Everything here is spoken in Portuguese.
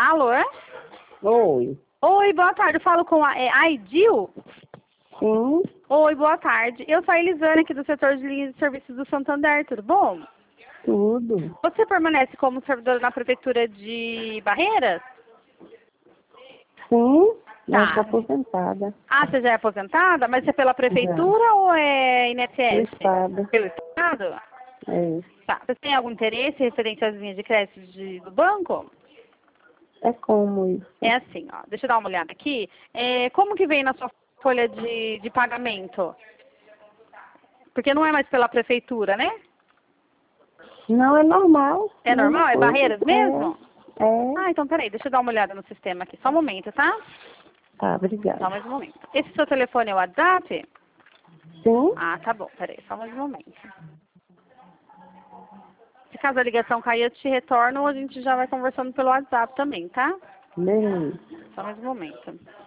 Alô? Oi. Oi, boa tarde. Eu falo com a Aidil? Sim, Oi, boa tarde. Eu sou a Elisane aqui do setor de linhas de serviços do Santander, tudo bom? tudo. Você permanece como servidora na prefeitura de Barreiras? Sim, mas Tá. estou aposentada. Ah, você já é aposentada? Mas é pela Já. prefeitura ou é Do INSS? estado. Pelo Estado? É. Tá. Você tem algum interesse referente às linhas de crédito do banco? É como isso? É assim, ó. Deixa eu dar uma olhada aqui. Como que vem na sua folha de pagamento? Porque não é mais pela prefeitura, né? Não, é normal. É Mesma normal? É coisa. Barreiras mesmo? É. Ah, então peraí, deixa eu dar uma olhada no sistema aqui. Só um momento, tá? Tá, Só obrigada. mais um momento. Esse seu telefone é o WhatsApp? Sim? Ah, tá bom. Peraí, só mais um momento. Se caso a ligação cair, eu te retorno ou a gente já vai conversando pelo WhatsApp também, tá? Beleza. Só mais um momento.